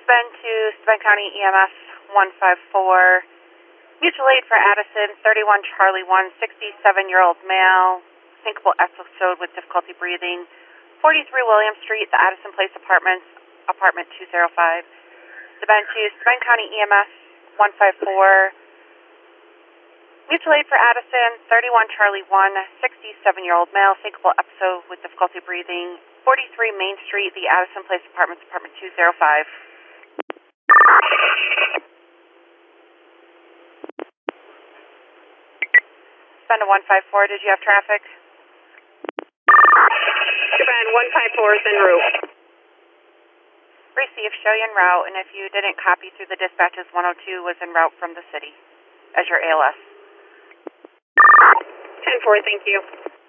Spend to Spence County EMS 154. Mutual aid for Addison, 31 Charlie 1, 67-year-old male, syncopal episode with difficulty breathing. 43 William Street, the Addison Place Apartments, apartment 205. Spend to Spence County EMS 154. Mutual aid for Addison, 31 Charlie 1, 67-year-old male, syncopal episode with difficulty breathing. 43 Main Street, the Addison Place Apartments, apartment 205. Spend to 154, did you have traffic? Spend 154 is en route. Receive, show you en route, and if you didn't copy through the dispatches, 102 was en route from the city as your ALS. 10-4, thank you.